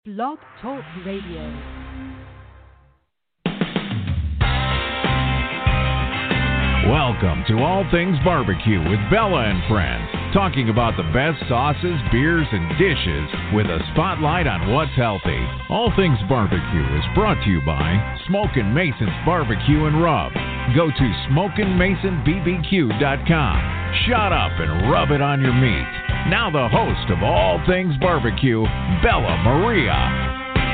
Blog Talk Radio. Welcome to All Things Barbecue with Bella and Friends, talking about the best sauces, beers, and dishes with a spotlight on what's healthy. All Things Barbecue is brought to you by Smokin' Mason's Barbecue and Rub. Go to SmokinMasonBBQ.com. Shut up and rub it on your meat. Now the host of All Things Barbecue, Bella Maria.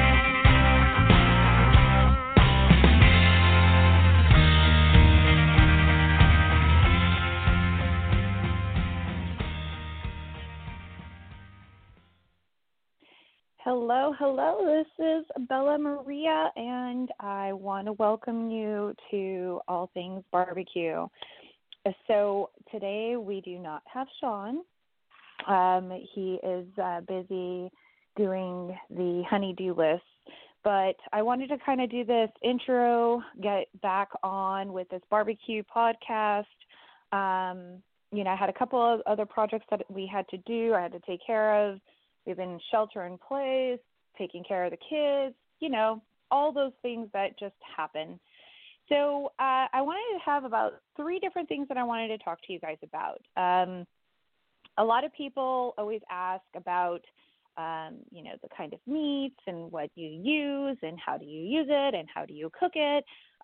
Hello. This is Bella Maria, and I want to welcome you to All Things Barbecue. So today we do not have Sean. He is busy doing the honey-do list, but I wanted to kind of do this intro, get back on with this barbecue podcast. I had a couple of other projects that we had to do, I had to take care of. We've been shelter in place, taking care of the kids, all those things that just happen. So I wanted to have about 3 different things that I wanted to talk to you guys about. A lot of people always ask about, the kind of meats and what you use and how do you use it and how do you cook it,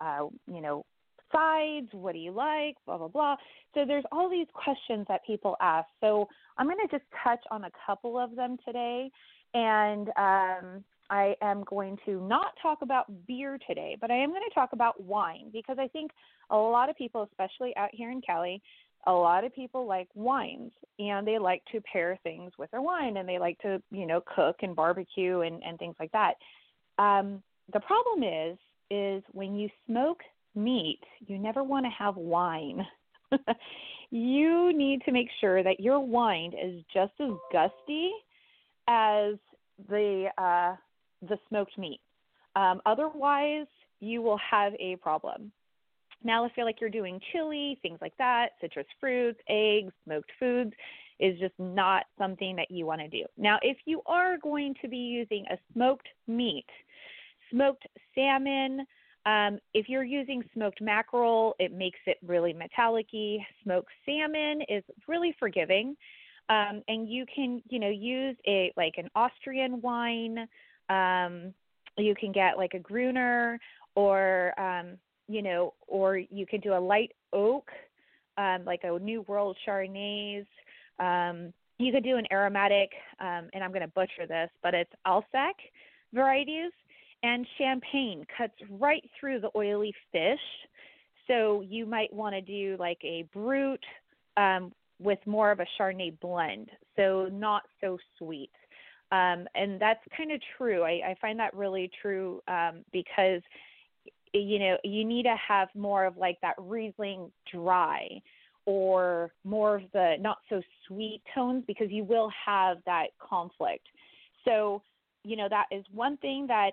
sides, what do you like, blah, blah, blah. So there's all these questions that people ask. So I'm going to just touch on a couple of them today. And I am going to not talk about beer today, but I am going to talk about wine because I think a lot of people, especially out here in Cali, a lot of people like wines and they like to pair things with their wine and they like to, cook and barbecue and things like that. The problem is when you smoke meat, you never want to have wine. You need to make sure that your wine is just as gusty as the smoked meat. Otherwise, you will have a problem. Now, if you're you're doing chili, things like that, citrus fruits, eggs, smoked foods, is just not something that you want to do. Now, if you are going to be using a smoked meat, smoked salmon, if you're using smoked mackerel, it makes it really metallic-y. Smoked salmon is really forgiving. And you can, use an Austrian wine. You can get a Gruner or, or you can do a light oak, like a New World Chardonnays. You could do an aromatic, and I'm going to butcher this, but it's Alsace varieties. And champagne cuts right through the oily fish. So you might want to do a brut with more of a Chardonnay blend, so not so sweet. And that's kind of true. I find that really true because, you need to have more of that Riesling dry or more of the not so sweet tones because you will have that conflict. So that is one thing that,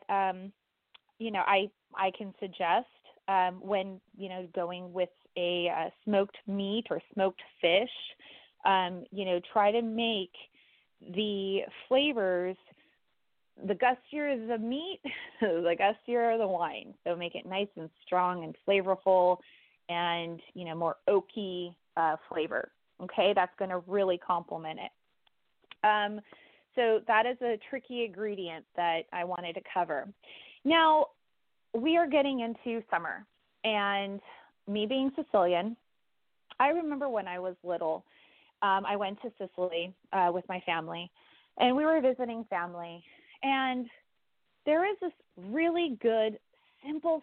I can suggest when, going with a smoked meat or smoked fish, try to make the flavors, the gustier the meat, the gustier the wine. So make it nice and strong and flavorful and, more oaky flavor. Okay, that's going to really complement it. So that is a tricky ingredient that I wanted to cover. Now, we are getting into summer, and me being Sicilian, I remember when I was little, I went to Sicily with my family, and we were visiting family, and there is this really good, simple,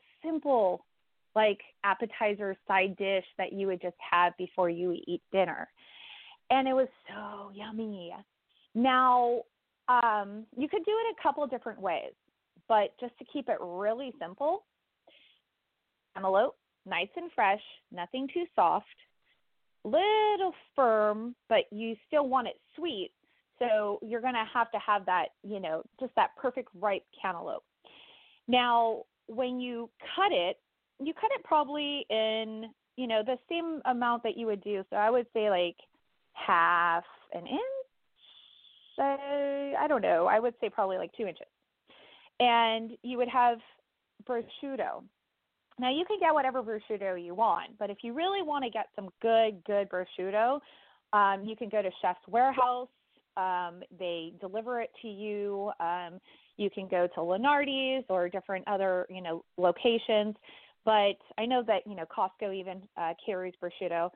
appetizer side dish that you would just have before you eat dinner, and it was so yummy. Now, you could do it a couple different ways, but just to keep it really simple, cantaloupe, nice and fresh, nothing too soft, little firm, but you still want it sweet, so you're going to have that, just that perfect ripe cantaloupe. Now, when you cut it probably in, the same amount that you would do, so I would say half an inch, I don't know, I would say probably like 2 inches. And you would have prosciutto. Now, you can get whatever prosciutto you want, but if you really want to get some good prosciutto, you can go to Chef's Warehouse. They deliver it to you. You can go to Lenardi's or different other, locations. But I know that, Costco even carries prosciutto.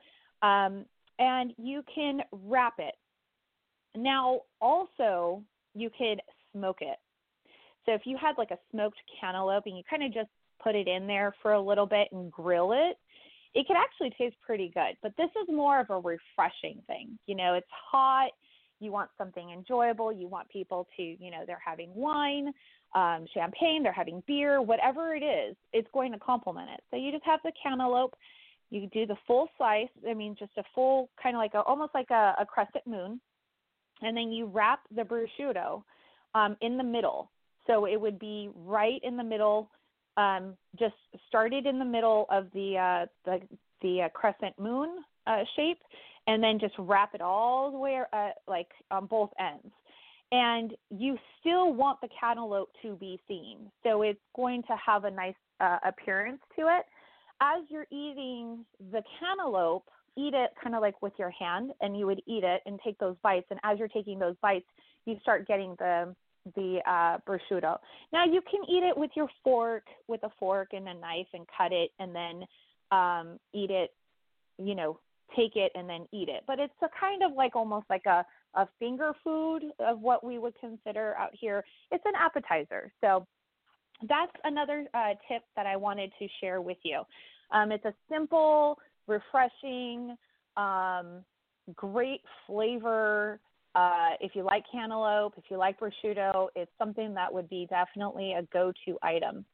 And you can wrap it. Now, also, you could smoke it. So if you had like a smoked cantaloupe and you kind of just put it in there for a little bit and grill it, it could actually taste pretty good. But this is more of a refreshing thing. It's hot. You want something enjoyable. You want people to, they're having wine, champagne, they're having beer, whatever it is, it's going to complement it. So you just have the cantaloupe. You do the full slice. Just a full kind of like almost like a crescent moon. And then you wrap the prosciutto in the middle. So it would be right in the middle, just started in the middle of the crescent moon shape, and then just wrap it all the way like on both ends. And you still want the cantaloupe to be seen, so it's going to have a nice appearance to it. As you're eating the cantaloupe, eat it kind of like with your hand, and you would eat it and take those bites. And as you're taking those bites, you start getting the prosciutto. Now, you can eat it with a fork and a knife and cut it, and then eat it, take it and then eat it. But it's a kind of like almost like a finger food of what we would consider out here. It's an appetizer. So that's another tip that I wanted to share with you. It's a simple, refreshing, great flavor. If you like cantaloupe, if you like prosciutto, it's something that would be definitely a go-to item.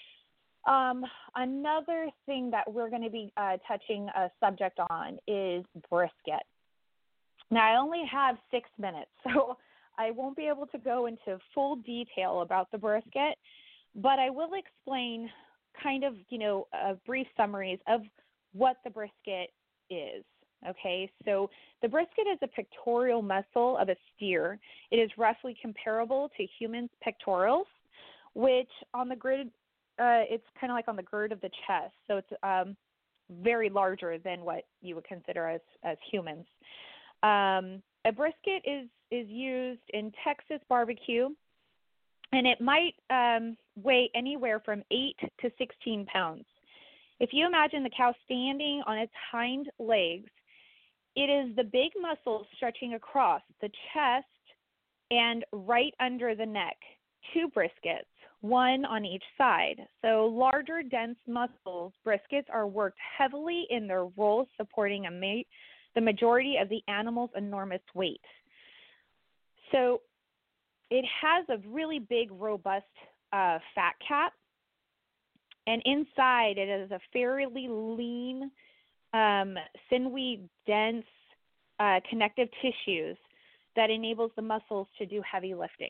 Another thing that we're going to be touching a subject on is brisket. Now, I only have 6 minutes, so I won't be able to go into full detail about the brisket, but I will explain kind of, brief summaries of what the brisket is. Okay, so the brisket is a pectoral muscle of a steer. It is roughly comparable to human pectorals, which on the grid, it's kind of like on the gird of the chest. So it's very larger than what you would consider as humans. A brisket is used in Texas barbecue, and it might weigh anywhere from 8 to 16 pounds. If you imagine the cow standing on its hind legs, it is the big muscles stretching across the chest and right under the neck, 2 briskets, one on each side. So larger, dense muscles, briskets are worked heavily in their roles, supporting the majority of the animal's enormous weight. So it has a really big, robust fat cap, and inside it is a fairly lean, sinewy, dense connective tissues that enables the muscles to do heavy lifting.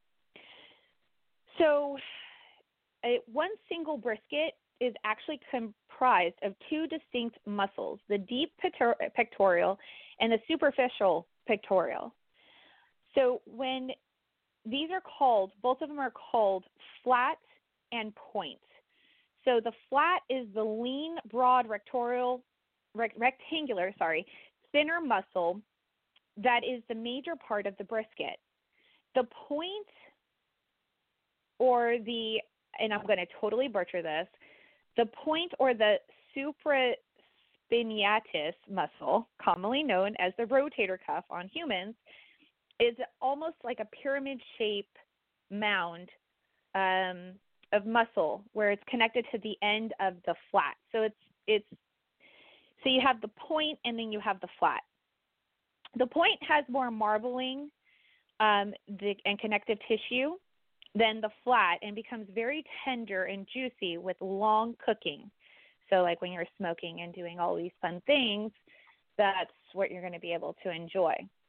So one single brisket is actually comprised of 2 distinct muscles, the deep pectoral and the superficial pectoral. So when these are called, both of them are called flat and point. So the flat is the lean, broad, rectangular, thinner muscle that is the major part of the brisket. The point, or and I'm going to totally butcher this, the point or the supraspinatus muscle, commonly known as the rotator cuff on humans, is almost like a pyramid-shaped mound of muscle where it's connected to the end of the flat. So so you have the point and then you have the flat. The point has more marbling and connective tissue than the flat, and becomes very tender and juicy with long cooking. So like when you're smoking and doing all these fun things, that's what you're going to be able to enjoy.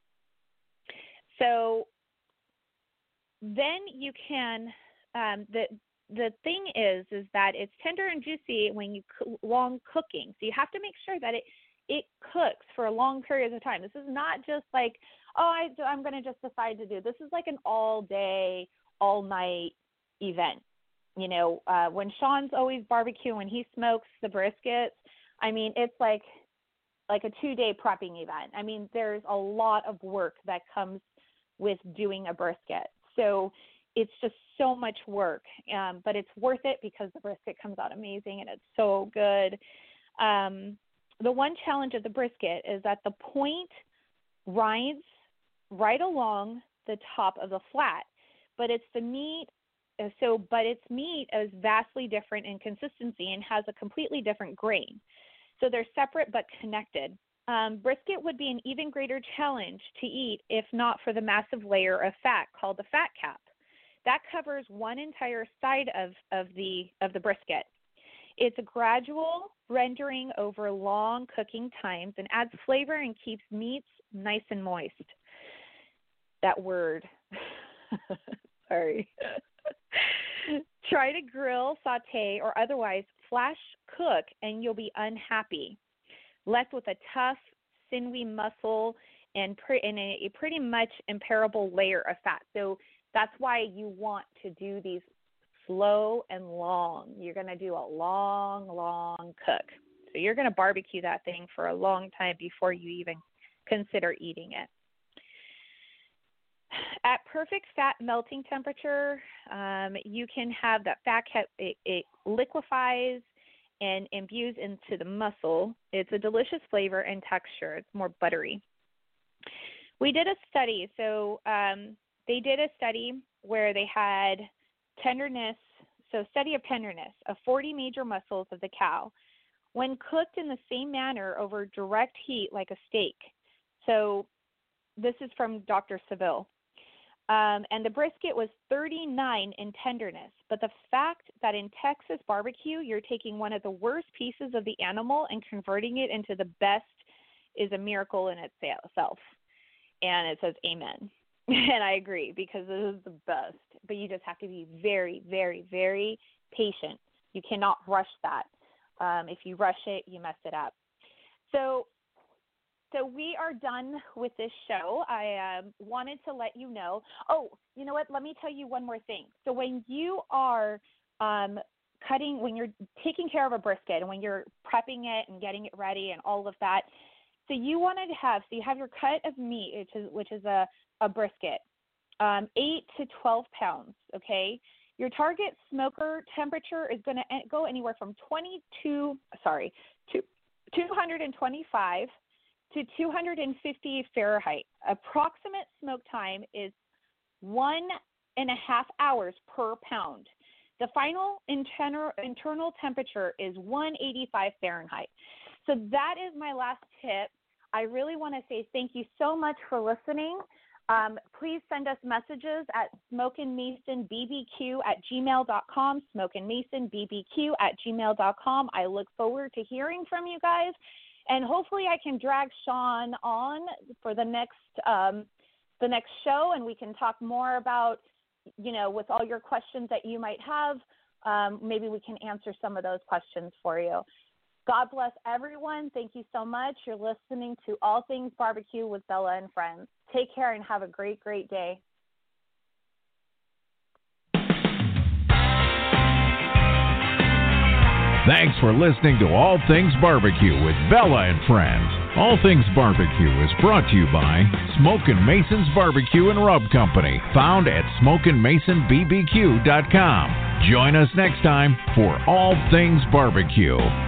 So then you can, the thing is that it's tender and juicy when you long cooking. So you have to make sure that it cooks for a long period of time. This is not just like I'm going to just decide to do this. Is like an all day, all night event. You know, when Sean's always barbecuing, when he smokes the briskets, I mean, it's like a 2-day prepping event. I mean, there's a lot of work that comes with doing a brisket. So it's just so much work, but it's worth it because the brisket comes out amazing and it's so good. The one challenge of the brisket is that the point rides right along the top of the flat, but it's the meat. But its meat is vastly different in consistency and has a completely different grain. So they're separate but connected. Brisket would be an even greater challenge to eat if not for the massive layer of fat called the fat cap. That covers one entire side of the brisket. It's a gradual rendering over long cooking times and adds flavor and keeps meats nice and moist. That word. Sorry. Try to grill, saute, or otherwise flash cook, and you'll be unhappy, left with a tough, sinewy muscle and a pretty much imperishable layer of fat. So that's why you want to do these slow and long. You're going to do a long, long cook. So you're going to barbecue that thing for a long time before you even consider eating it. At perfect fat melting temperature, you can have that fat it liquefies and imbues into the muscle. It's a delicious flavor and texture. It's more buttery. We did a study. So they did a study where they had tenderness, study of tenderness of 40 major muscles of the cow when cooked in the same manner over direct heat like a steak. So this is from Dr. Seville. And the brisket was 39 in tenderness. But the fact that in Texas barbecue, you're taking one of the worst pieces of the animal and converting it into the best is a miracle in itself. And it says amen. And I agree, because this is the best. But you just have to be very, very, very patient. You cannot rush that. If you rush it, you mess it up. So we are done with this show. I wanted to let you know. Oh, you know what? Let me tell you one more thing. So when you are when you're taking care of a brisket and when you're prepping it and getting it ready and all of that, so you have your cut of meat, which is a brisket, 8 to 12 pounds, okay? Your target smoker temperature is going to go anywhere from 225 to 250 Fahrenheit. Approximate smoke time is 1.5 hours per pound. The final internal temperature is 185 Fahrenheit. So that is my last tip. I really want to say thank you so much for listening. Please send us messages at smokeandmasonbbq@gmail.com, smokeandmasonbbq@gmail.com. I look forward to hearing from you guys. And hopefully I can drag Sean on for the next show, and we can talk more about, with all your questions that you might have. Maybe we can answer some of those questions for you. God bless everyone. Thank you so much. You're listening to All Things Barbecue with Bella and Friends. Take care and have a great, great day. Thanks for listening to All Things Barbecue with Bella and Friends. All Things Barbecue is brought to you by Smokin' Mason's Barbecue and Rub Company, found at smokeandmasonbbq.com. Join us next time for All Things Barbecue.